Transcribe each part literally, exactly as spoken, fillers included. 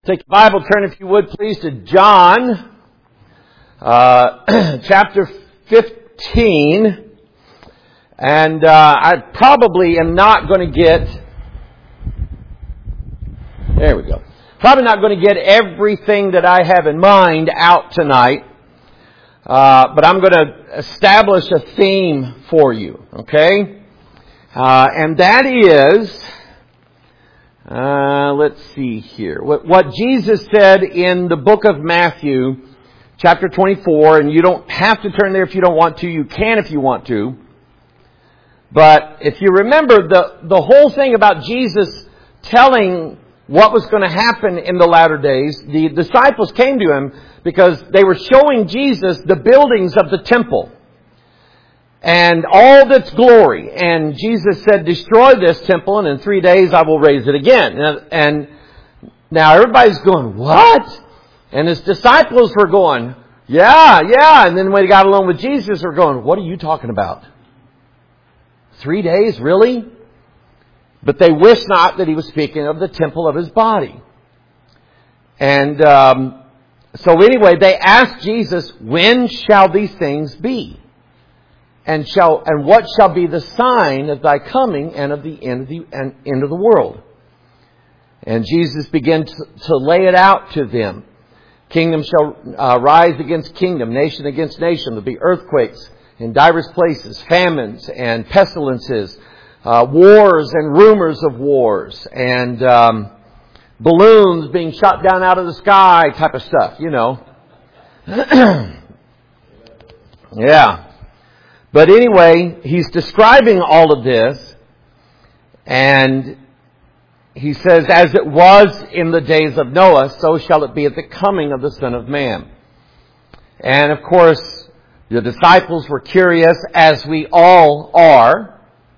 Take your Bible, turn if you would please to John, uh, chapter fifteen. And uh, I probably am not going to get, there we go, probably not going to get everything that I have in mind out tonight. Uh, but I'm going to establish a theme for you, okay? Uh, and that is... Uh, let's see here. What, what Jesus said in the book of Matthew, chapter twenty-four, and you don't have to turn there if you don't want to. You can if you want to. But if you remember, the, the whole thing about Jesus telling what was going to happen in the latter days, the disciples came to Him because they were showing Jesus the buildings of the temple and all of its glory. And Jesus said, destroy this temple, and in three days I will raise it again. And now everybody's going, what? And His disciples were going, yeah, yeah. And then when He got along with Jesus, they're going, what are you talking about? Three days, really? But they wished not that He was speaking of the temple of His body. And um, so anyway, they asked Jesus, when shall these things be? And shall and what shall be the sign of Thy coming and of the end of the and end of the world? And Jesus began to, to lay it out to them. Kingdom shall uh, rise against kingdom, nation against nation. There'll be earthquakes in diverse places, famines and pestilences, uh, wars and rumors of wars, and um, balloons being shot down out of the sky, type of stuff. You know. Yeah. But anyway, He's describing all of this, and He says, as it was in the days of Noah, so shall it be at the coming of the Son of Man. And of course, the disciples were curious, as we all are,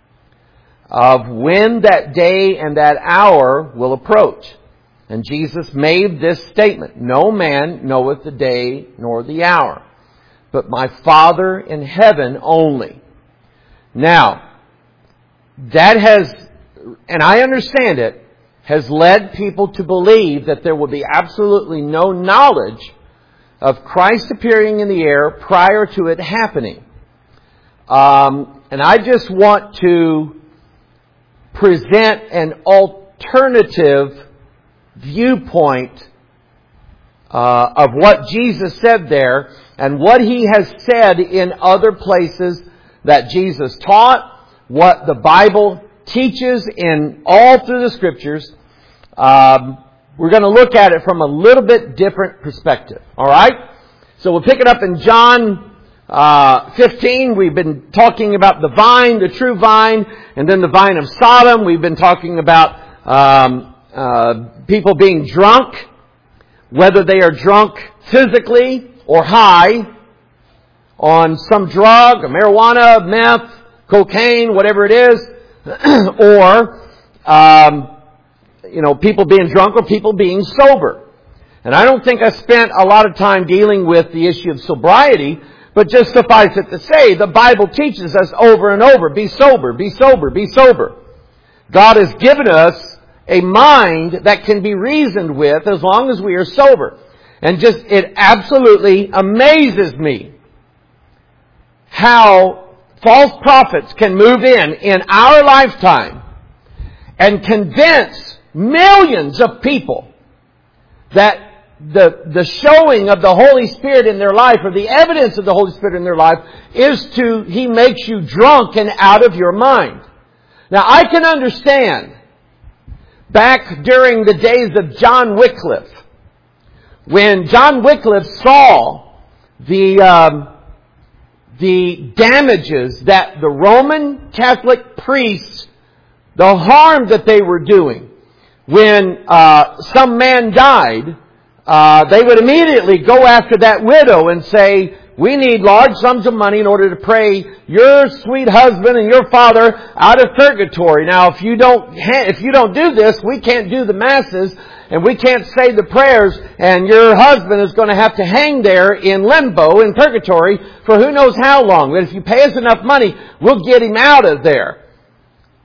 of when that day and that hour will approach. And Jesus made this statement, no man knoweth the day nor the hour, but my Father in heaven only. Now, that has, and I understand it, has led people to believe that there will be absolutely no knowledge of Christ appearing in the air prior to it happening. Um, and I just want to present an alternative viewpoint uh, of what Jesus said there, and what He has said in other places that Jesus taught, what the Bible teaches in all through the Scriptures. Um, we're going to look at it from a little bit different perspective. All right? So we'll pick it up in John uh, fifteen. We've been talking about the vine, the true vine, and then the vine of Sodom. We've been talking about um, uh, people being drunk, whether they are drunk physically or high on some drug, marijuana, meth, cocaine, whatever it is, or, um, you know, people being drunk or people being sober. And I don't think I spent a lot of time dealing with the issue of sobriety, but just suffice it to say, the Bible teaches us over and over, be sober, be sober, be sober. God has given us a mind that can be reasoned with as long as we are sober. And just, it absolutely amazes me how false prophets can move in in our lifetime and convince millions of people that the, the showing of the Holy Spirit in their life, or the evidence of the Holy Spirit in their life, is to, He makes you drunk and out of your mind. Now, I can understand back during the days of John Wycliffe, when John Wycliffe saw the um, the damages that the Roman Catholic priests, the harm that they were doing, when uh, some man died, uh, they would immediately go after that widow and say, we need large sums of money in order to pray your sweet husband and your father out of purgatory. Now, if you don't, if you don't do this, we can't do the masses and we can't say the prayers, and your husband is going to have to hang there in limbo, in purgatory, for who knows how long. But if you pay us enough money, we'll get him out of there.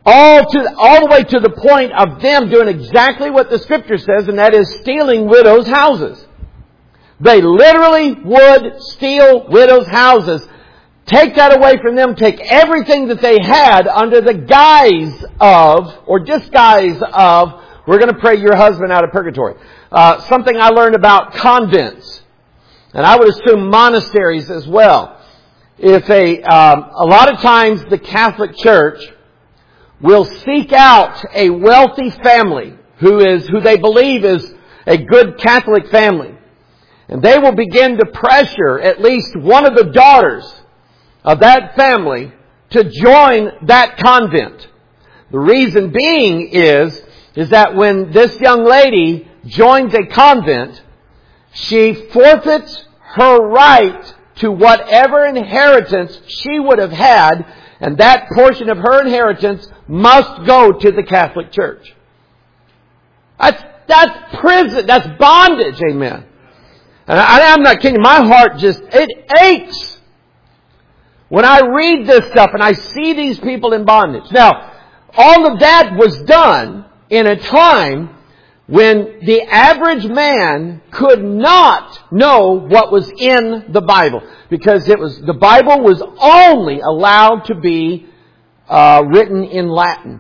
All to, all the way to the point of them doing exactly what the Scripture says, and that is stealing widows' houses. They literally would steal widows' houses, take that away from them, take everything that they had under the guise of, or disguise of, we're going to pray your husband out of purgatory. Uh, something I learned about convents, and I would assume monasteries as well. If a, um, a lot of times the Catholic Church will seek out a wealthy family who is, who they believe is a good Catholic family. And they will begin to pressure at least one of the daughters of that family to join that convent. The reason being is, is that when this young lady joins a convent, she forfeits her right to whatever inheritance she would have had, and that portion of her inheritance must go to the Catholic Church. That's, that's prison. That's bondage. Amen. And I, I'm not kidding. My heart just, it aches when I read this stuff and I see these people in bondage. Now, all of that was done in a time when the average man could not know what was in the Bible, because it was, the Bible was only allowed to be uh, written in Latin.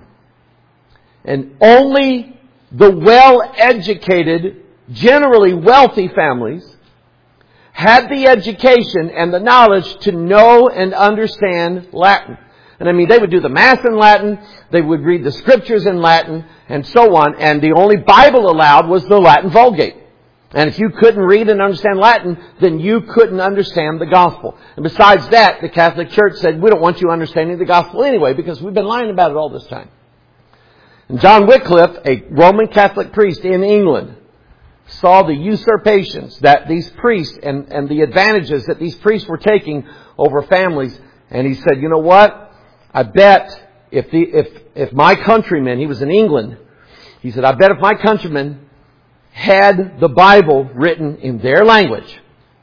And only the well-educated, generally wealthy families had the education and the knowledge to know and understand Latin. And I mean, they would do the Mass in Latin, they would read the Scriptures in Latin, and so on. And the only Bible allowed was the Latin Vulgate. And if you couldn't read and understand Latin, then you couldn't understand the Gospel. And besides that, the Catholic Church said, we don't want you understanding the Gospel anyway, because we've been lying about it all this time. And John Wycliffe, a Roman Catholic priest in England, saw the usurpations that these priests and, and the advantages that these priests were taking over families. And he said, you know what? I bet if the, if, if my countrymen, he was in England, he said, I bet if my countrymen had the Bible written in their language,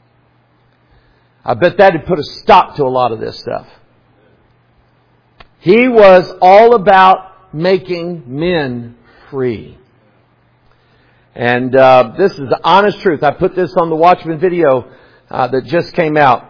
I bet that would put a stop to a lot of this stuff. He was all about making men free. And uh, this is the honest truth. I put this on the Watchman video uh, that just came out.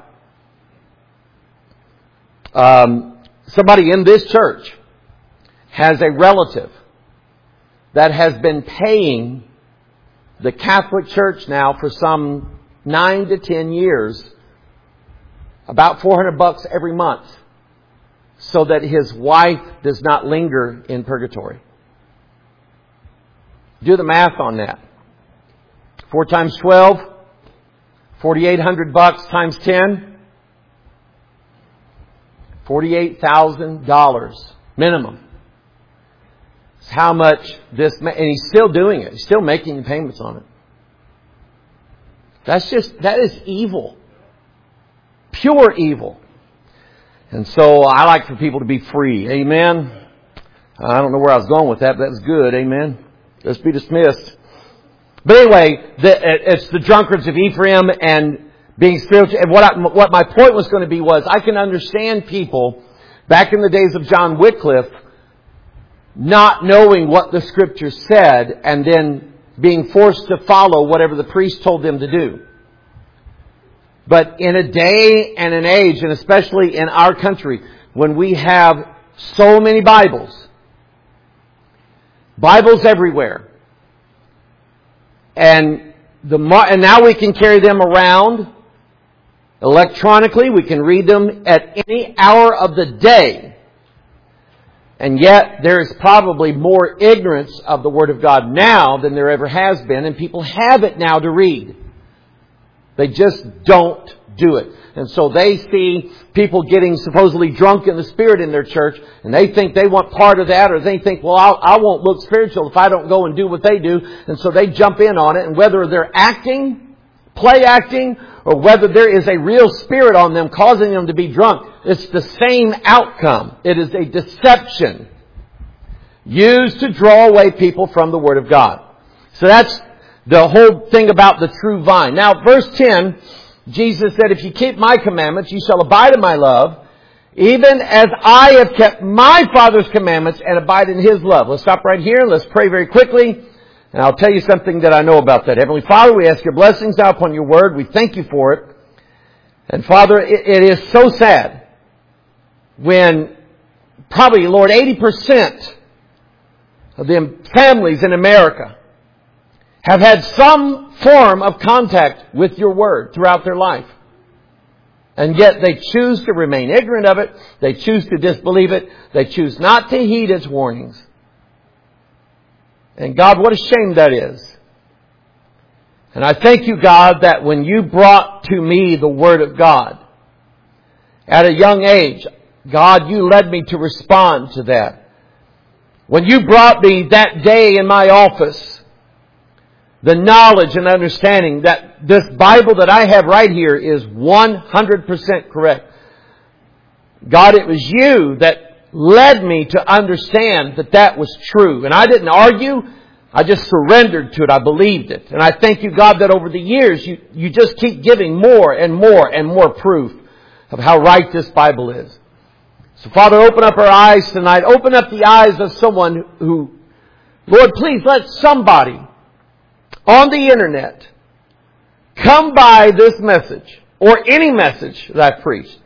Um, somebody in this church has a relative that has been paying the Catholic Church now for some nine to ten years about four hundred bucks every month so that his wife does not linger in purgatory. Do the math on that. Four times twelve, forty-eight hundred bucks times ten, forty-eight thousand dollars minimum. It's how much this, and he's still doing it. He's still making payments on it. That's just, that is evil. Pure evil. And so I like for people to be free. Amen. I don't know where I was going with that, but that's good. Amen. Let's be dismissed. But anyway, the, it's the drunkards of Ephraim and being spiritual. And what, I, what my point was going to be was, I can understand people back in the days of John Wycliffe not knowing what the Scripture said and then being forced to follow whatever the priest told them to do. But in a day and an age, and especially in our country, when we have so many Bibles, Bibles everywhere, and the and now we can carry them around electronically. We can read them at any hour of the day. And yet there is probably more ignorance of the Word of God now than there ever has been. And people have it now to read. They just don't do it. And so they see people getting supposedly drunk in the Spirit in their church, and they think they want part of that, or they think, well, I'll, I won't look spiritual if I don't go and do what they do. And so they jump in on it. And whether they're acting, play acting, or whether there is a real spirit on them causing them to be drunk, it's the same outcome. It is a deception used to draw away people from the Word of God. So that's the whole thing about the true vine. Now, verse ten, Jesus said, if you keep my commandments, you shall abide in my love, even as I have kept my Father's commandments and abide in His love. Let's stop right here and let's pray very quickly. And I'll tell you something that I know about that. Heavenly Father, we ask your blessings now upon your word. We thank you for it. And Father, it, it is so sad when probably, Lord, eighty percent of the families in America have had some form of contact with your word throughout their life. And yet they choose to remain ignorant of it. They choose to disbelieve it. They choose not to heed its warnings. And God, what a shame that is. And I thank you, God, that when you brought to me the Word of God at a young age, God, you led me to respond to that. When you brought me that day in my office, the knowledge and understanding that this Bible that I have right here is one hundred percent correct. God, it was you that led me to understand that that was true. And I didn't argue. I just surrendered to it. I believed it. And I thank you, God, that over the years you, you just keep giving more and more and more proof of how right this Bible is. So Father, open up our eyes tonight. Open up the eyes of someone who, Lord, please let somebody on the internet come by this message or any message that I've preached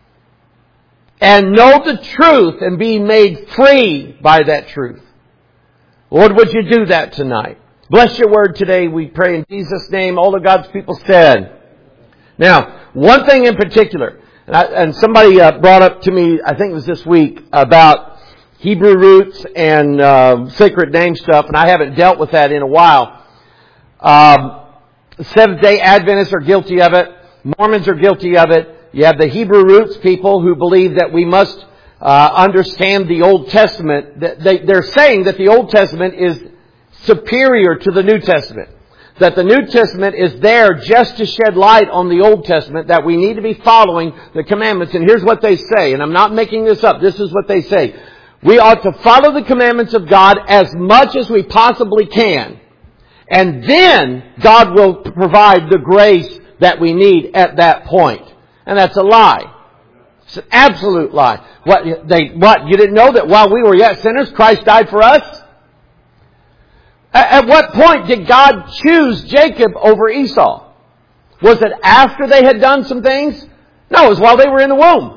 and know the truth and be made free by that truth. Lord, would you do that tonight? Bless your word today, we pray in Jesus' name. All of God's people said. Now, one thing in particular, and, I, and somebody uh, brought up to me, I think it was this week, about Hebrew roots and uh, sacred name stuff, and I haven't dealt with that in a while. Um, Seventh-day Adventists are guilty of it. Mormons are guilty of it. You have the Hebrew roots people who believe that we must uh, understand the Old Testament. They, they're saying that the Old Testament is superior to the New Testament. That the New Testament is there just to shed light on the Old Testament, that we need to be following the commandments. And here's what they say, and I'm not making this up. This is what they say. We ought to follow the commandments of God as much as we possibly can. And then God will provide the grace that we need at that point. And that's a lie. It's an absolute lie. What, they, what, you didn't know that while we were yet sinners, Christ died for us? At, at what point did God choose Jacob over Esau? Was it after they had done some things? No, it was while they were in the womb.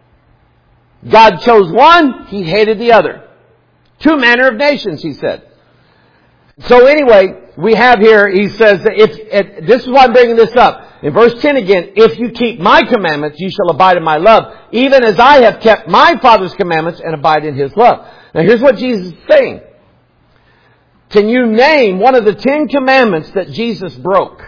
God chose one, He hated the other. Two manner of nations, He said. So anyway, we have here, He says, that if, if this is why I'm bringing this up. In verse ten again, if you keep my commandments, you shall abide in my love, even as I have kept my Father's commandments and abide in His love. Now here's what Jesus is saying. Can you name one of the Ten Commandments that Jesus broke?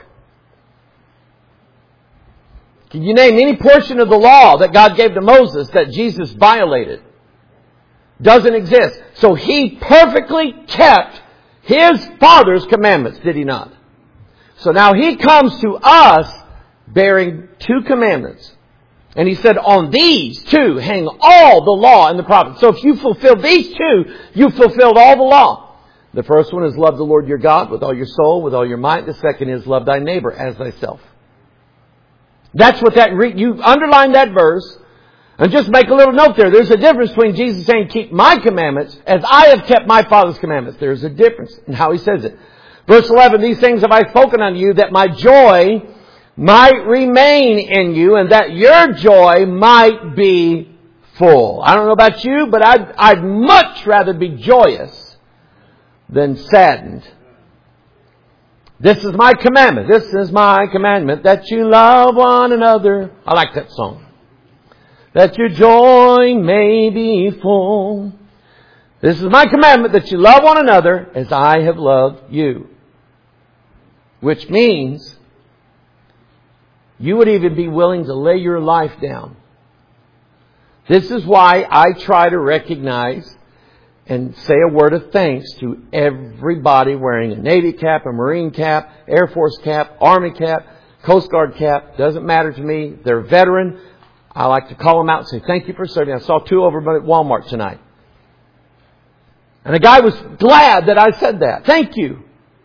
Can you name any portion of the law that God gave to Moses that Jesus violated? Doesn't exist. So He perfectly kept His Father's commandments, did He not? So now He comes to us bearing two commandments. And He said, on these two hang all the law and the prophets. So if you fulfill these two, you've fulfilled all the law. The first one is love the Lord your God with all your soul, with all your might. The second is love thy neighbor as thyself. That's what that, re- you underline that verse and just make a little note there. There's a difference between Jesus saying, keep my commandments as I have kept my Father's commandments. There's a difference in how He says it. Verse eleven, these things have I spoken unto you, that my joy might remain in you, and that your joy might be full. I don't know about you, but I'd, I'd much rather be joyous than saddened. This is my commandment. This is my commandment, that you love one another. I like that song. That your joy may be full. This is my commandment, that you love one another as I have loved you. Which means you would even be willing to lay your life down. This is why I try to recognize and say a word of thanks to everybody wearing a Navy cap, a Marine cap, Air Force cap, Army cap, Coast Guard cap. Doesn't matter to me. They're a veteran. I like to call them out and say, thank you for serving. I saw two over at Walmart tonight. And a guy was glad that I said that. Thank you.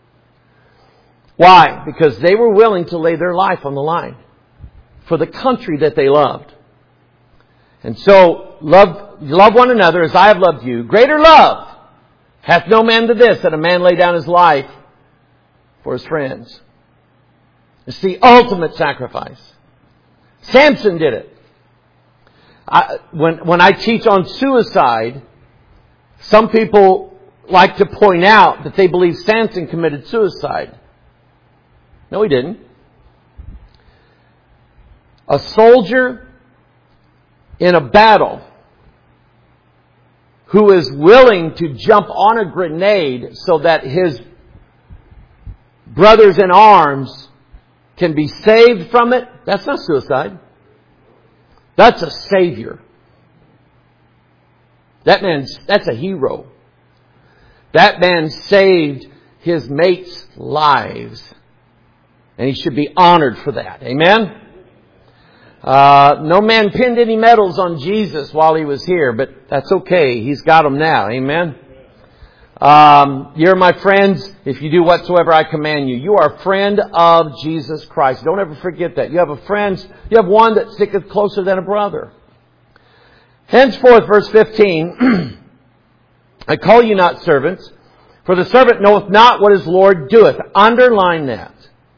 Why? Because they were willing to lay their life on the line for the country that they loved. And so, love, love one another as I have loved you. Greater love hath no man than this, that a man lay down his life for his friends. It's the ultimate sacrifice. Samson did it. I, when, when I teach on suicide, some people like to point out that they believe Samson committed suicide. No, he didn't. A soldier in a battle who is willing to jump on a grenade so that his brothers in arms can be saved from it, that's not suicide. That's a savior. That man's, that's a hero. That man saved his mates' lives. And he should be honored for that. Amen? Uh, no man pinned any medals on Jesus while he was here, but that's okay. He's got them now. Amen? Um, you're my friends if you do whatsoever I command you. You are a friend of Jesus Christ. Don't ever forget that. You have a friend, you have one that sticketh closer than a brother. Henceforth, verse fifteen, I call you not servants, for the servant knoweth not what his Lord doeth. Underline that.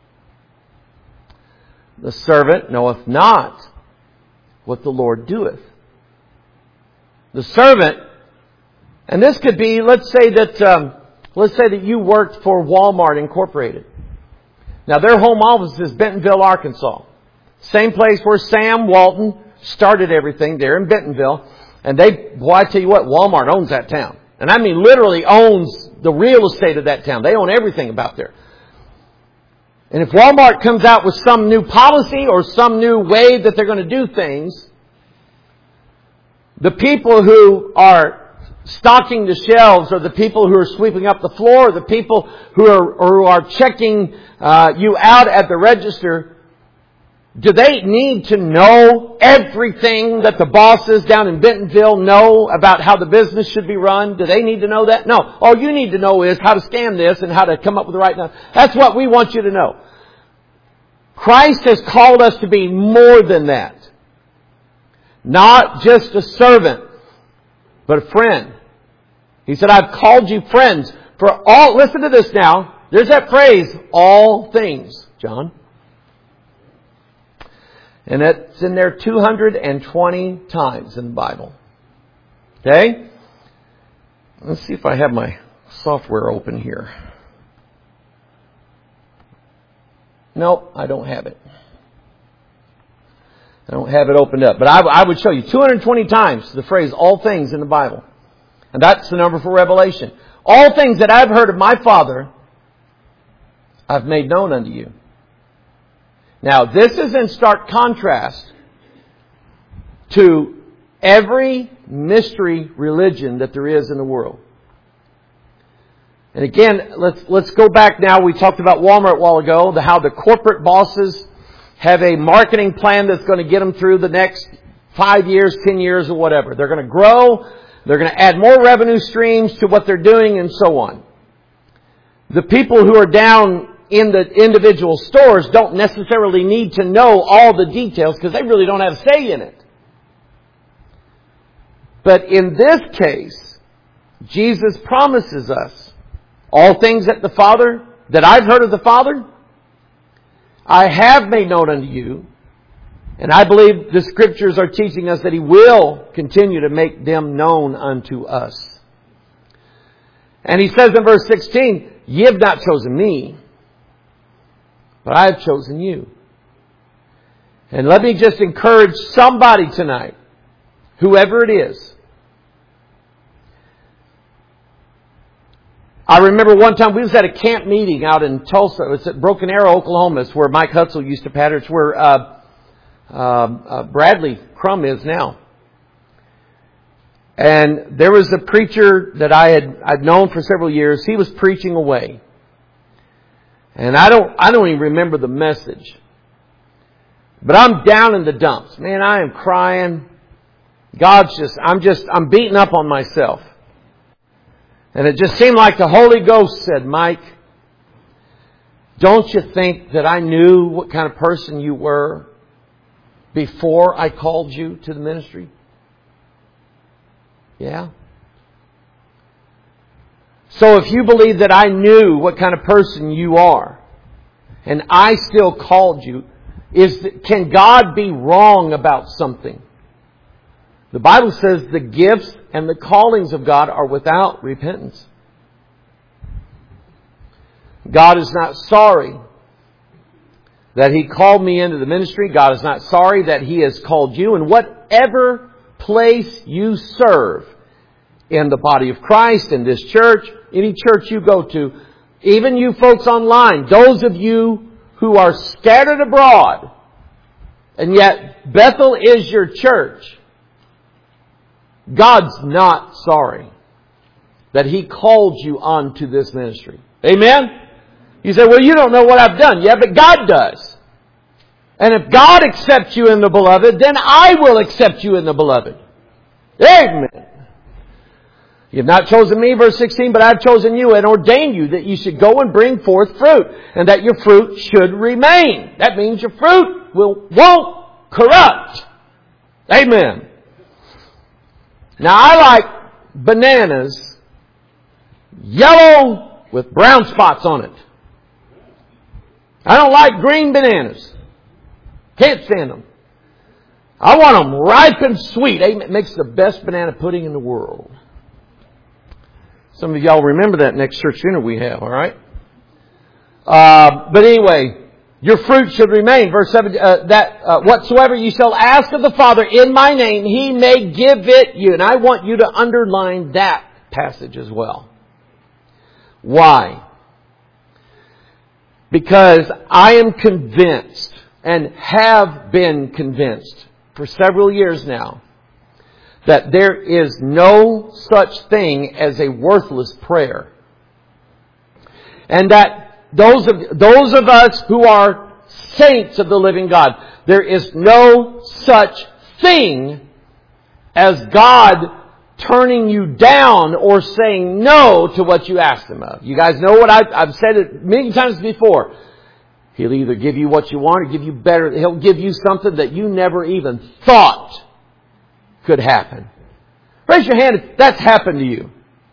The servant knoweth not what the Lord doeth. The servant, and this could be, let's say that, um, let's say that you worked for Walmart Incorporated. Now their home office is Bentonville, Arkansas. Same place where Sam Walton started everything there in Bentonville. And they, boy, I tell you what, Walmart owns that town. And I mean literally owns the real estate of that town. They own everything about there. And if Walmart comes out with some new policy or some new way that they're going to do things, the people who are stocking the shelves, or the people who are sweeping up the floor, or the people who are, who are checking uh, you out at the register, do they need to know everything that the bosses down in Bentonville know about how the business should be run? Do they need to know that? No. All you need to know is how to scan this and how to come up with the right number. That's what we want you to know. Christ has called us to be more than that. Not just a servant, but a friend. He said, I've called you friends. For all, listen to this now. There's that phrase, all things, John. And it's in there two hundred twenty times in the Bible. Okay? Let's see if I have my software open here. Nope, I don't have it. I don't have it opened up. But I, I would show you two hundred twenty times the phrase all things in the Bible. And that's the number for Revelation. All things that I've heard of my Father, I've made known unto you. Now, this is in stark contrast to every mystery religion that there is in the world. And again, let's let's go back now. We talked about Walmart a while ago, the, how the corporate bosses have a marketing plan that's going to get them through the next five years, ten years, or whatever. They're going to grow. They're going to add more revenue streams to what they're doing, and so on. The people who are down in the individual stores don't necessarily need to know all the details because they really don't have a say in it. But in this case, Jesus promises us all things that the Father, that I've heard of the Father, I have made known unto you. And I believe the Scriptures are teaching us that He will continue to make them known unto us. And He says in verse sixteen, ye have not chosen me, but I have chosen you. And let me just encourage somebody tonight, whoever it is. I remember one time we was at a camp meeting out in Tulsa. It's at Broken Arrow, Oklahoma. It's where Mike Hutzel used to pastor. It's where uh, uh, uh, Bradley Crum is now. And there was a preacher that I had I'd known for several years. He was preaching away. And I don't I don't even remember the message. But I'm down in the dumps. Man, I am crying. God's just I'm just I'm beating up on myself. And it just seemed like the Holy Ghost said, Mike, don't you think that I knew what kind of person you were before I called you to the ministry? Yeah. So if you believe that I knew what kind of person you are, and I still called you, is can God be wrong about something? The Bible says the gifts and the callings of God are without repentance. God is not sorry that He called me into the ministry. God is not sorry that He has called you. And whatever place you serve in the body of Christ, in this church, any church you go to, even you folks online, those of you who are scattered abroad, and yet Bethel is your church, God's not sorry that He called you onto this ministry. Amen? You say, well, you don't know what I've done. Yeah, but God does. And if God accepts you in the beloved, then I will accept you in the beloved. Amen. You have not chosen me, verse sixteen, but I have chosen you and ordained you that you should go and bring forth fruit, and that your fruit should remain. That means your fruit will, won't corrupt. Amen. Now I like bananas yellow with brown spots on it. I don't like green bananas. Can't stand them. I want them ripe and sweet. Amen. It makes the best banana pudding in the world. Some of y'all remember that next church dinner we have, all right? Uh, but anyway, your fruit should remain. Verse seven, uh, that uh, whatsoever you shall ask of the Father in my name, He may give it you. And I want you to underline that passage as well. Why? Because I am convinced, and have been convinced for several years now, that there is no such thing as a worthless prayer. And that those of, those of us who are saints of the living God, there is no such thing as God turning you down or saying no to what you asked Him of. You guys know what I've, I've said it many times before. He'll either give you what you want or give you better. He'll give you something that you never even thought could happen. Raise your hand if that's happened to you.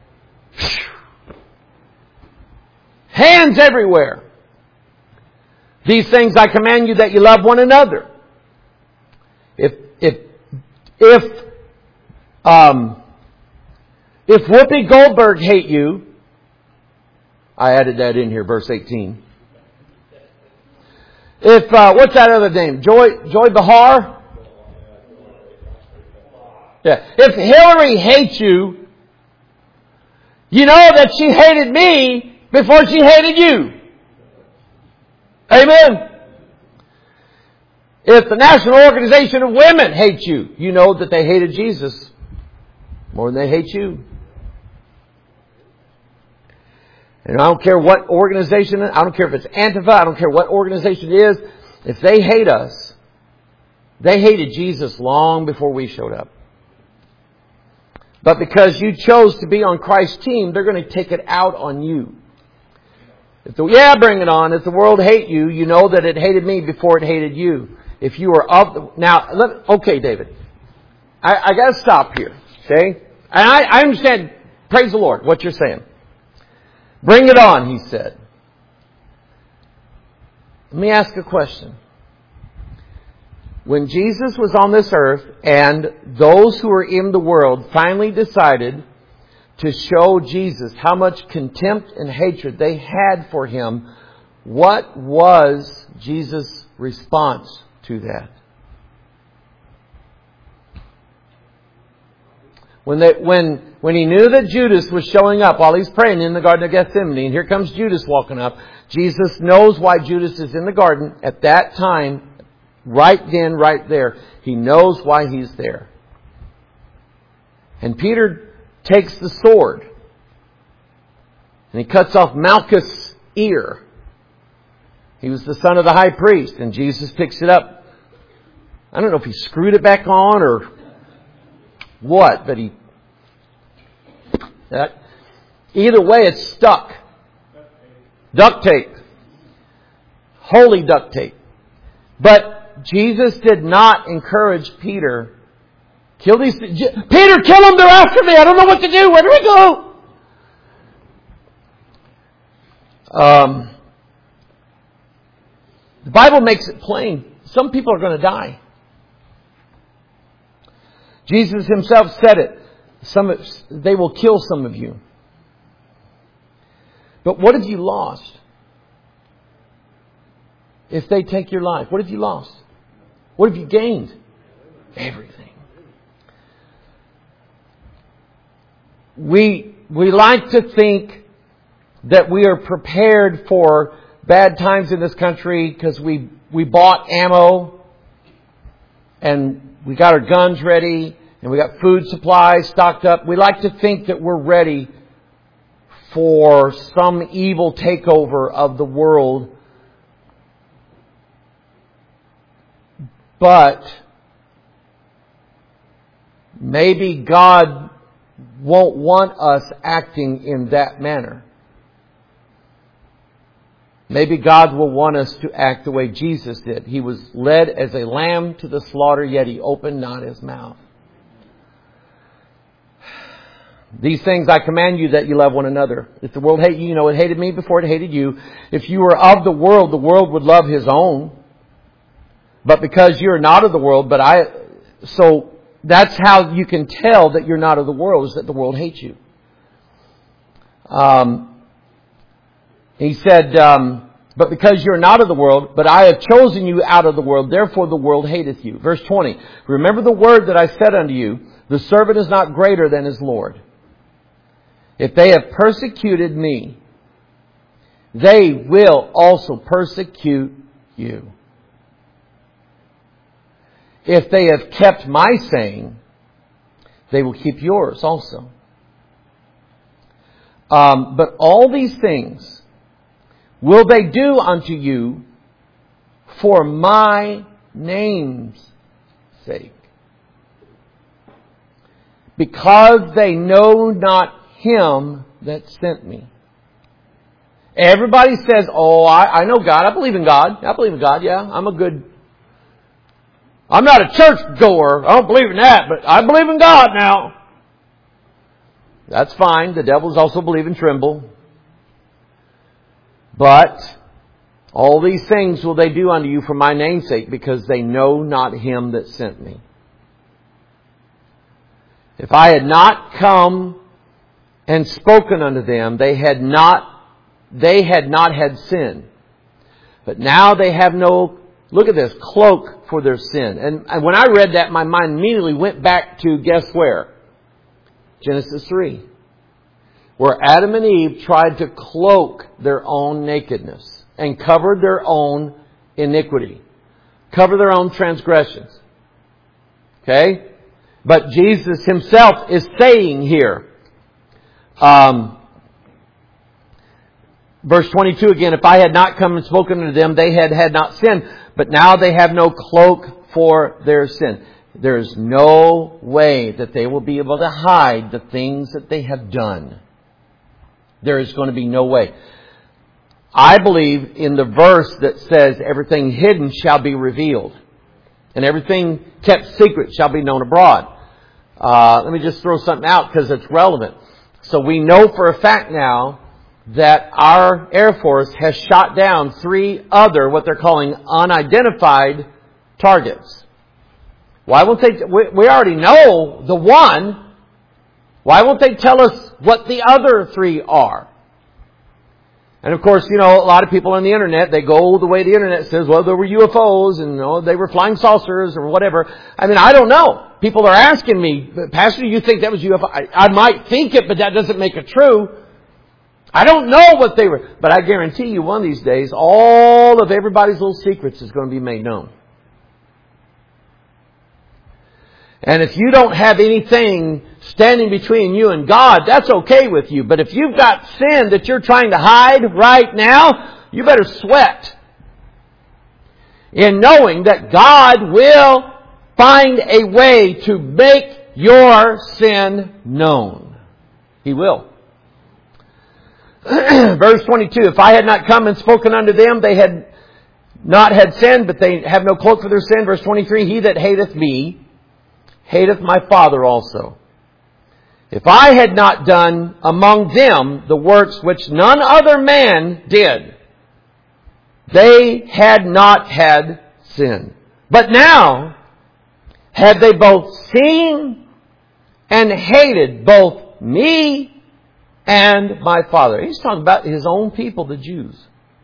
Hands everywhere. These things I command you that you love one another. If if if um if Whoopi Goldberg hate you, I added that in here, verse eighteen. If uh, what's that other name? Joy Joy Behar. Yeah. If Hillary hates you, you know that she hated me before she hated you. Amen. If the National Organization of Women hates you, you know that they hated Jesus more than they hate you. And I don't care what organization, I don't care if it's Antifa, I don't care what organization it is, if they hate us, they hated Jesus long before we showed up. But because you chose to be on Christ's team, they're going to take it out on you. If the, yeah, bring it on. If the world hate you, you know that it hated me before it hated you. If you are of the... Now, let, okay, David. I, I got to stop here. Okay? And I, I understand, praise the Lord, what you're saying. Bring it on, He said. Let me ask a question. When Jesus was on this earth and those who were in the world finally decided to show Jesus how much contempt and hatred they had for Him, what was Jesus' response to that? When they, when, when He knew that Judas was showing up while He's praying in the Garden of Gethsemane, and here comes Judas walking up, Jesus knows why Judas is in the garden at that time. Right then, right there. He knows why He's there. And Peter takes the sword. And he cuts off Malchus' ear. He was the son of the high priest. And Jesus picks it up. I don't know if he screwed it back on or what. But he... That, either way, it's stuck. Duct tape. Holy duct tape. But Jesus did not encourage Peter, Kill these... Peter, kill them! They're after me! I don't know what to do! Where do we go? Um, the Bible makes it plain. Some people are going to die. Jesus Himself said it. Some, they will kill some of you. But what have you lost? If they take your life, what have you lost? What have you gained? Everything. We, we like to think that we are prepared for bad times in this country because we, we bought ammo and we got our guns ready and we got food supplies stocked up. We like to think that we're ready for some evil takeover of the world. But maybe God won't want us acting in that manner. Maybe God will want us to act the way Jesus did. He was led as a lamb to the slaughter, yet He opened not His mouth. These things I command you, that you love one another. If the world hate you, you know it hated me before it hated you. If you were of the world, the world would love his own. But because you're not of the world, but I... So that's how you can tell that you're not of the world, is that the world hates you. Um, he said, um, but because you're not of the world, but I have chosen you out of the world, therefore the world hateth you. Verse twenty, remember the word that I said unto you, the servant is not greater than his Lord. If they have persecuted me, they will also persecute you. If they have kept my saying, they will keep yours also. Um, but all these things will they do unto you for my name's sake. Because they know not Him that sent me. Everybody says, oh, I, I know God. I believe in God. I believe in God. Yeah, I'm a good... I'm not a church goer. I don't believe in that, but I believe in God now. That's fine. The devils also believe and tremble. But all these things will they do unto you for my name's sake, because they know not Him that sent me. If I had not come and spoken unto them, they had not, they had not had sin. But now they have no, look at this, cloak for their sin. And, and when I read that, my mind immediately went back to, guess where? Genesis three. Where Adam and Eve tried to cloak their own nakedness and cover their own iniquity. Cover their own transgressions. Okay? But Jesus Himself is saying here, um, verse twenty-two again, if I had not come and spoken to them, they had had not sinned. But now they have no cloak for their sin. There is no way that they will be able to hide the things that they have done. There is going to be no way. I believe in the verse that says everything hidden shall be revealed, and everything kept secret shall be known abroad. Uh, let me just throw something out because it's relevant. So we know for a fact now that our Air Force has shot down three other, what they're calling unidentified targets. Why won't they, we, we already know the one. Why won't they tell us what the other three are? And of course, you know, a lot of people on the internet, they go the way the internet says, well, there were U F Os and you know, they were flying saucers or whatever. I mean, I don't know. People are asking me, Pastor, do you think that was U F O? I, I might think it, but that doesn't make it true. I don't know what they were. But I guarantee you one of these days, all of everybody's little secrets is going to be made known. And if you don't have anything standing between you and God, that's okay with you. But if you've got sin that you're trying to hide right now, you better sweat in knowing that God will find a way to make your sin known. He will. Verse twenty-two, if I had not come and spoken unto them, they had not had sin, but they have no cloak for their sin. Verse twenty-three, he that hateth me hateth my Father also. If I had not done among them the works which none other man did, they had not had sin. But now had they both seen and hated both me and my Father. He's talking about His own people, the Jews.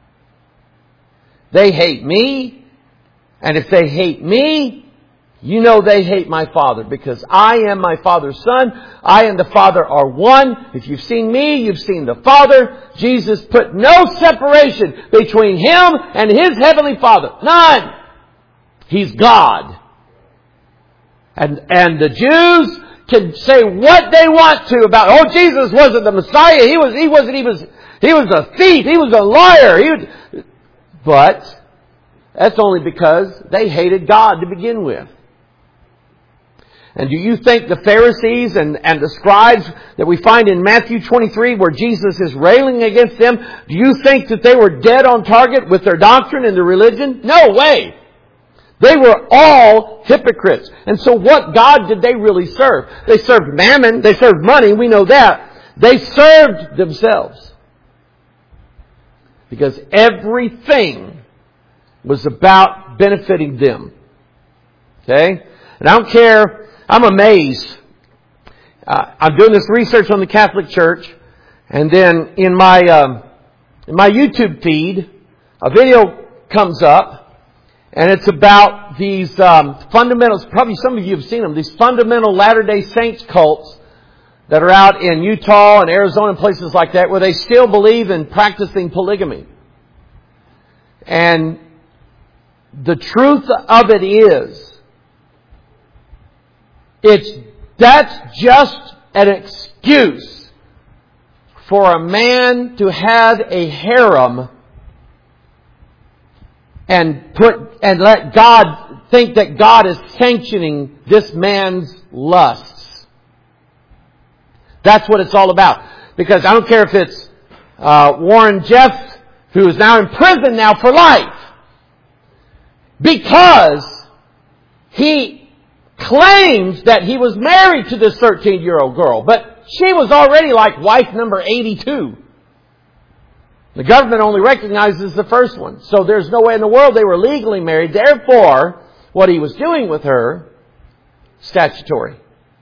They hate me, and if they hate me, you know they hate my Father, because I am my Father's Son. I and the Father are one. If you've seen me, you've seen the Father. Jesus put no separation between Him and His Heavenly Father. None. He's God. And, and the Jews can say what they want to about, oh, Jesus wasn't the Messiah. He was, he wasn't, he was, he was a thief. He was a liar. He was, but that's only because they hated God to begin with. And do you think the Pharisees and, and the scribes that we find in Matthew twenty-three, where Jesus is railing against them, do you think that they were dead on target with their doctrine and their religion? No way! They were all hypocrites. And so what God did they really serve? They served mammon. They served money. We know that. They served themselves. Because everything was about benefiting them. Okay? And I don't care. I'm amazed. Uh, I'm doing this research on the Catholic Church. And then in my, um, in my YouTube feed, a video comes up. And it's about these um, fundamentals. Probably some of you have seen them. These fundamental Latter-day Saints cults that are out in Utah and Arizona and places like that, where they still believe in practicing polygamy. And the truth of it is, it's that's just an excuse for a man to have a harem and put and let God think that God is sanctioning this man's lusts. That's what it's all about. Because I don't care if it's uh, Warren Jeffs, who is now in prison now for life, because he claims that he was married to this thirteen-year-old girl, but she was already like wife number eighty-two. The government only recognizes the first one. So there's no way in the world they were legally married. Therefore, what he was doing with her, statutory.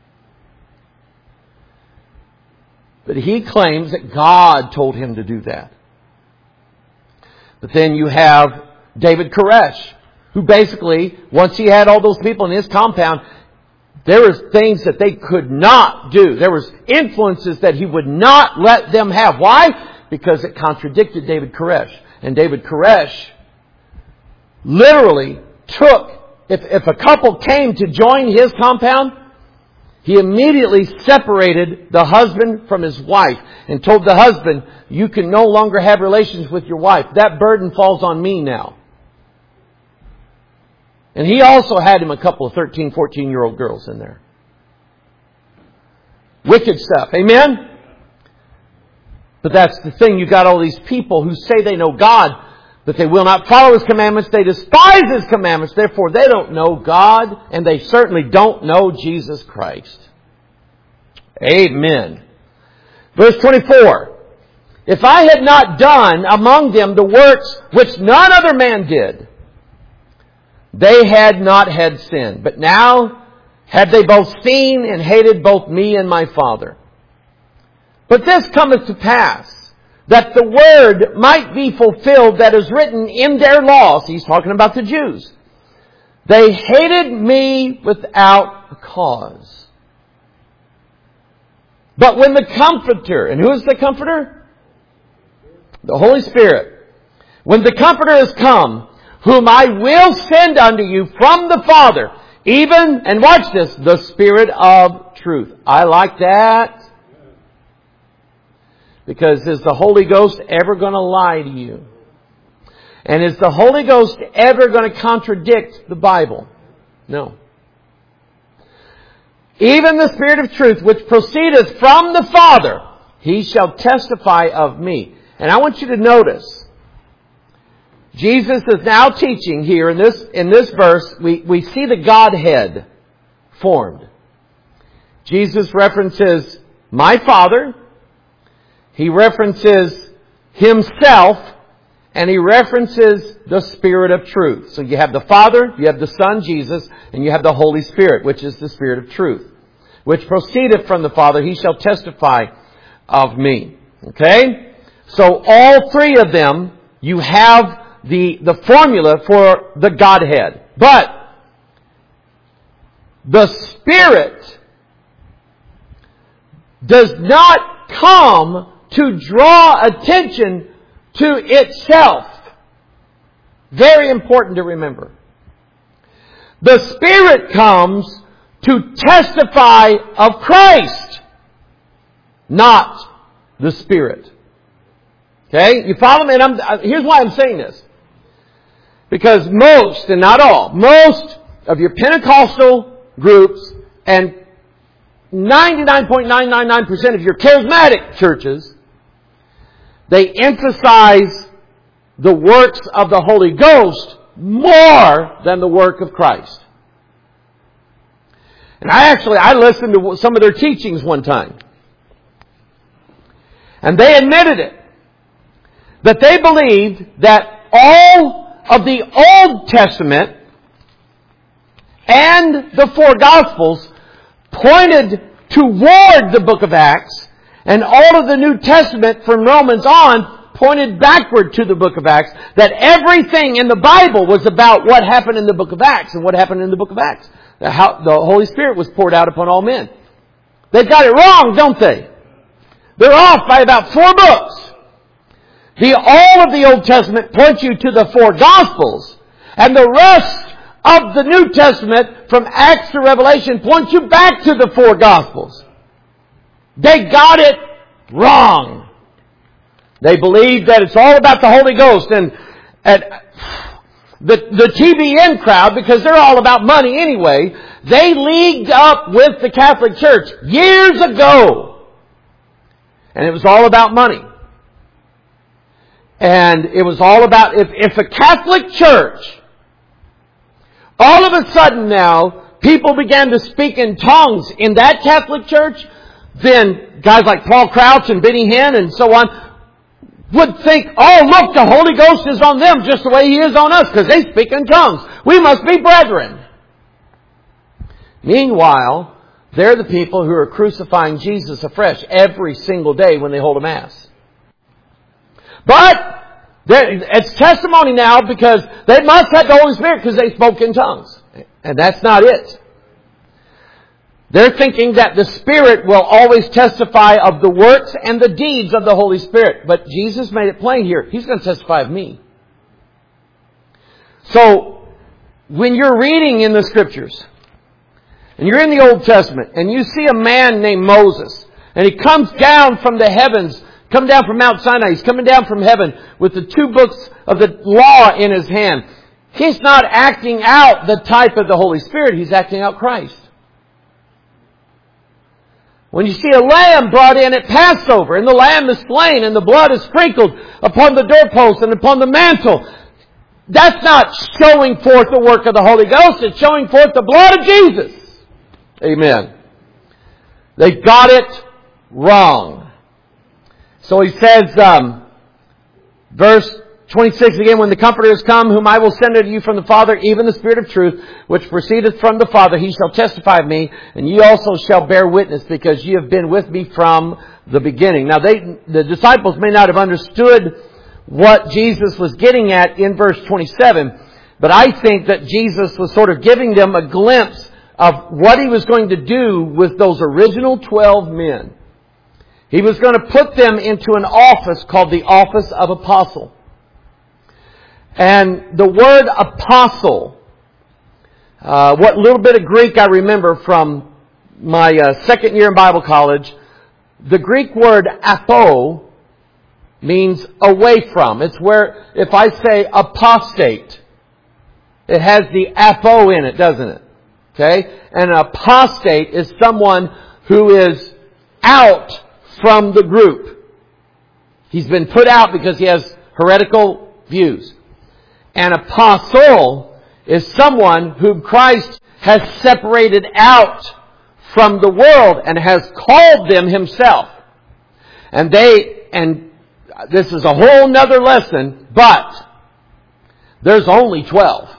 But he claims that God told him to do that. But then you have David Koresh, who basically, once he had all those people in his compound, there was things that they could not do. There was influences that he would not let them have. Why? Because it contradicted David Koresh. And David Koresh literally took, if, if a couple came to join his compound, he immediately separated the husband from his wife and told the husband, you can no longer have relations with your wife. That burden falls on me now. And he also had him a couple of thirteen, fourteen-year-old girls in there. Wicked stuff. Amen? But that's the thing. You've got all these people who say they know God, but they will not follow His commandments. They despise His commandments. Therefore, they don't know God, and they certainly don't know Jesus Christ. Amen. Verse twenty-four. If I had not done among them the works which none other man did, they had not had sin. But now had they both seen and hated both me and my Father. But this cometh to pass, that the word might be fulfilled that is written in their laws. He's talking about the Jews. They hated me without a cause. But when the Comforter, and who is the Comforter? The Holy Spirit. When the Comforter is come, whom I will send unto you from the Father, even, and watch this, the Spirit of truth. I like that. Because is the Holy Ghost ever going to lie to you? And is the Holy Ghost ever going to contradict the Bible? No. Even the Spirit of truth, which proceedeth from the Father, He shall testify of me. And I want you to notice, Jesus is now teaching here in this, in this verse, we, we see the Godhead formed. Jesus references my Father. He references Himself. And He references the Spirit of truth. So you have the Father, you have the Son, Jesus, and you have the Holy Spirit, which is the Spirit of truth, which proceedeth from the Father. He shall testify of me. Okay? So all three of them, you have the, the formula for the Godhead. But the Spirit does not come to draw attention to itself. Very important to remember. The Spirit comes to testify of Christ, not the Spirit. Okay? You follow me? And I'm, here's why I'm saying this. Because most, and not all, most of your Pentecostal groups and ninety-nine point nine nine nine percent of your charismatic churches, they emphasize the works of the Holy Ghost more than the work of Christ. And I actually, I listened to some of their teachings one time. And they admitted it. That they believed that all of the Old Testament and the four Gospels pointed toward the book of Acts, and all of the New Testament from Romans on pointed backward to the book of Acts. That everything in the Bible was about what happened in the book of Acts. And what happened in the book of Acts? How the Holy Spirit was poured out upon all men. They've got it wrong, don't they? They're off by about four books. The, all of the Old Testament points you to the four Gospels. And the rest of the New Testament from Acts to Revelation points you back to the four Gospels. They got it wrong. They believe that it's all about the Holy Ghost. And, and the, the T B N crowd, because they're all about money anyway, they leagued up with the Catholic Church years ago. And it was all about money. And it was all about, if, if the Catholic Church, all of a sudden now, people began to speak in tongues in that Catholic Church, then guys like Paul Crouch and Benny Hinn and so on would think, oh look, the Holy Ghost is on them just the way He is on us because they speak in tongues. We must be brethren. Meanwhile, they're the people who are crucifying Jesus afresh every single day when they hold a Mass. But it's testimony now because they must have the Holy Spirit because they spoke in tongues. And that's not it. They're thinking that the Spirit will always testify of the works and the deeds of the Holy Spirit. But Jesus made it plain here. He's going to testify of me. So, when you're reading in the Scriptures, and you're in the Old Testament, and you see a man named Moses, and he comes down from the heavens, come down from Mount Sinai, he's coming down from heaven with the two books of the law in his hand. He's not acting out the type of the Holy Spirit, he's acting out Christ. When you see a lamb brought in at Passover, and the lamb is slain, and the blood is sprinkled upon the doorpost and upon the mantle, that's not showing forth the work of the Holy Ghost, it's showing forth the blood of Jesus. Amen. They got it wrong. So he says, um, verse twenty-six again, when the Comforter is come, whom I will send unto you from the Father, even the Spirit of truth, which proceedeth from the Father, He shall testify of me, and ye also shall bear witness, because ye have been with me from the beginning. Now, they, the disciples may not have understood what Jesus was getting at in verse twenty-seven, but I think that Jesus was sort of giving them a glimpse of what He was going to do with those original twelve men. He was going to put them into an office called the office of apostle. And the word apostle, uh, what little bit of Greek I remember from my uh, second year in Bible college, the Greek word apo means away from. It's where, if I say apostate, it has the apo in it, doesn't it? Okay? And an apostate is someone who is out from the group. He's been put out because he has heretical views. An apostle is someone whom Christ has separated out from the world and has called them Himself. And they, and this is a whole nother lesson, but there's only twelve.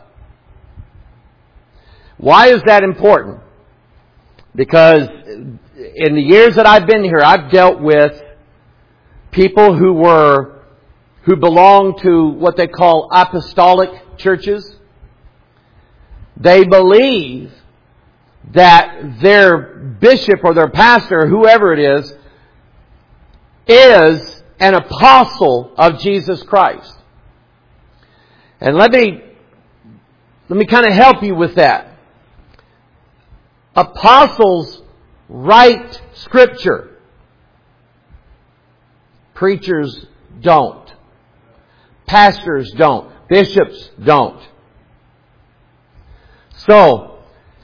Why is that important? Because in the years that I've been here, I've dealt with people who were, who belong to what they call apostolic churches. They believe that their bishop or their pastor, whoever it is, is an apostle of Jesus Christ. And let me, let me kind of help you with that. Apostles write Scripture. Preachers don't. Pastors don't. Bishops don't. So,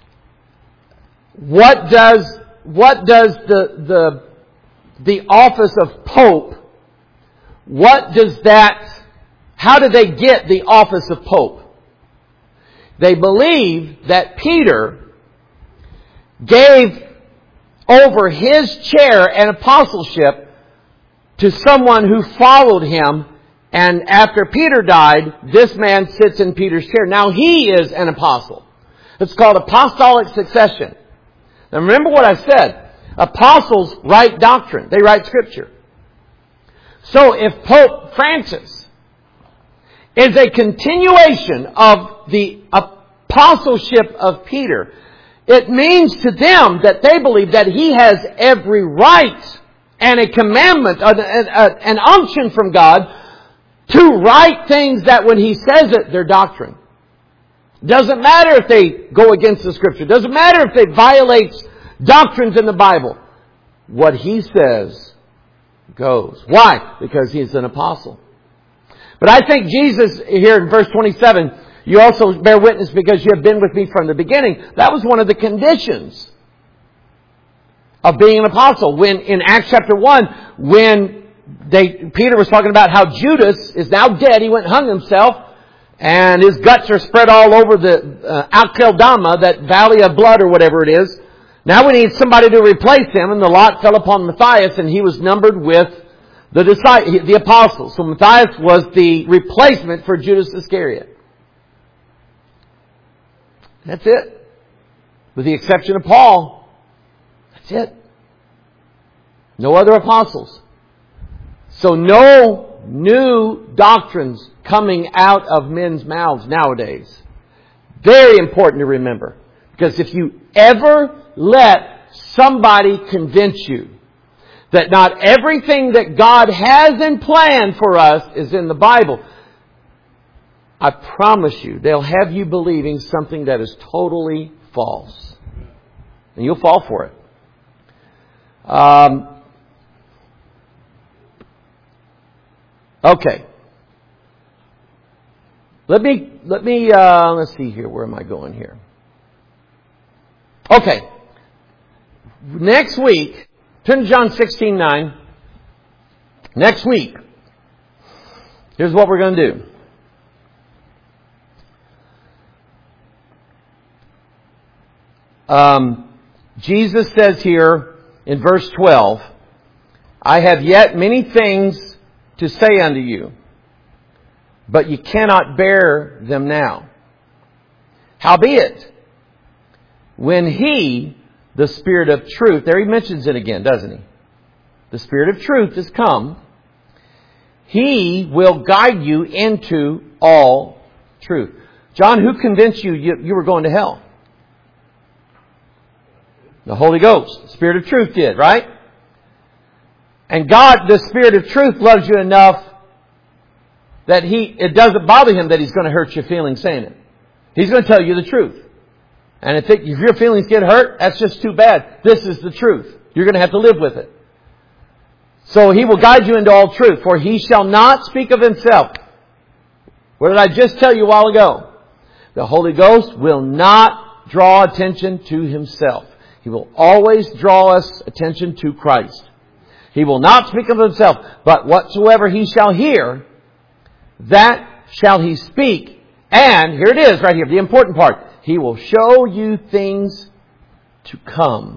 what does, what does the, the, the office of Pope, what does that, how do they get the office of Pope? They believe that Peter gave over his chair and apostleship to someone who followed him, and after Peter died, this man sits in Peter's chair. Now he is an apostle. It's called apostolic succession. Now remember what I said. Apostles write doctrine. They write Scripture. So if Pope Francis is a continuation of the apostleship of Peter, it means to them that they believe that he has every right and a commandment, an unction from God to write things that when he says it, they're doctrine. Doesn't matter if they go against the Scripture. Doesn't matter if they violate doctrines in the Bible. What he says goes. Why? Because he's an apostle. But I think Jesus here in verse twenty-seven, you also bear witness because you have been with me from the beginning. That was one of the conditions of being an apostle. When in Acts chapter one, when they, Peter was talking about how Judas is now dead. He went and hung himself. And his guts are spread all over the uh, Akeldama, that valley of blood or whatever it is. Now we need somebody to replace him. And the lot fell upon Matthias, and he was numbered with the disciples, the apostles. So Matthias was the replacement for Judas Iscariot. That's it. With the exception of Paul. That's it. No other apostles. So no new doctrines coming out of men's mouths nowadays. Very important to remember. Because if you ever let somebody convince you that not everything that God has in plan for us is in the Bible, I promise you, they'll have you believing something that is totally false. And you'll fall for it. Um, okay. Let me, let me, uh, let's see here. Where am I going here? Okay. Next week, turn to John sixteen nine. Next week, here's what we're going to do. Um, Jesus says here in verse twelve, I have yet many things to say unto you, but you cannot bear them now. Howbeit, when He, the Spirit of truth, there He mentions it again, doesn't He? The Spirit of truth has come. He will guide you into all truth. John, who convinced you you, you were going to hell? The Holy Ghost. The Spirit of truth did, right? And God, the Spirit of truth, loves you enough that He, it doesn't bother Him that He's going to hurt your feelings saying it. He's going to tell you the truth. And if, it, if your feelings get hurt, that's just too bad. This is the truth. You're going to have to live with it. So He will guide you into all truth. For He shall not speak of Himself. What did I just tell you a while ago? The Holy Ghost will not draw attention to Himself. He will always draw us attention to Christ. He will not speak of Himself, but whatsoever He shall hear, that shall He speak. And, here it is right here, the important part. He will show you things to come.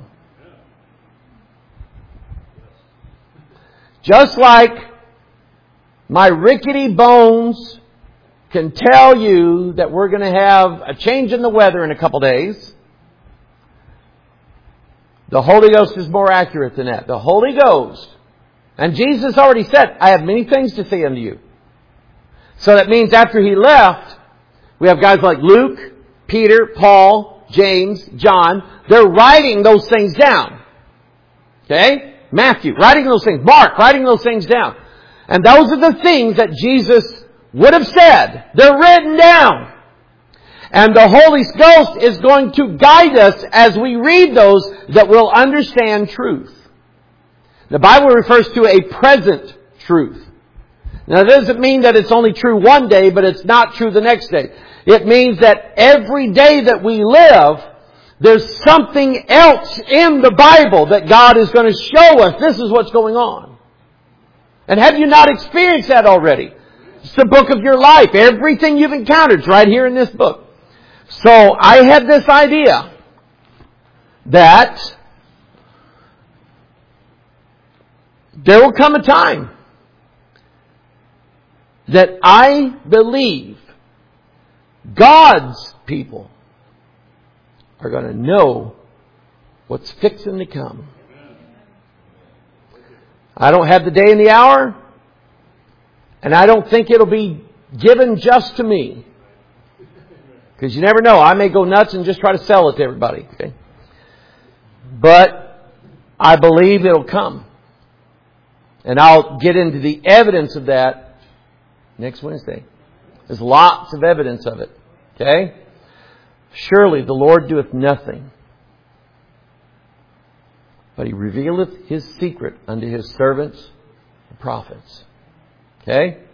Just like my rickety bones can tell you that we're going to have a change in the weather in a couple days, the Holy Ghost is more accurate than that. The Holy Ghost, and Jesus already said, I have many things to say unto you. So that means after He left, we have guys like Luke, Peter, Paul, James, John. They're writing those things down. Okay? Matthew, writing those things. Mark, writing those things down. And those are the things that Jesus would have said. They're written down. And the Holy Ghost is going to guide us as we read those, that we'll understand truth. The Bible refers to a present truth. Now, that doesn't mean that it's only true one day, but it's not true the next day. It means that every day that we live, there's something else in the Bible that God is going to show us. This is what's going on. And have you not experienced that already? It's the book of your life. Everything you've encountered is right here in this book. So I had this idea that there will come a time that I believe God's people are going to know what's fixing to come. I don't have the day and the hour, and I don't think it'll be given just to me. Because you never know. I may go nuts and just try to sell it to everybody. Okay? But I believe it'll come. And I'll get into the evidence of that next Wednesday. There's lots of evidence of it. Okay? Surely the Lord doeth nothing, but He revealeth His secret unto His servants, the prophets. Okay?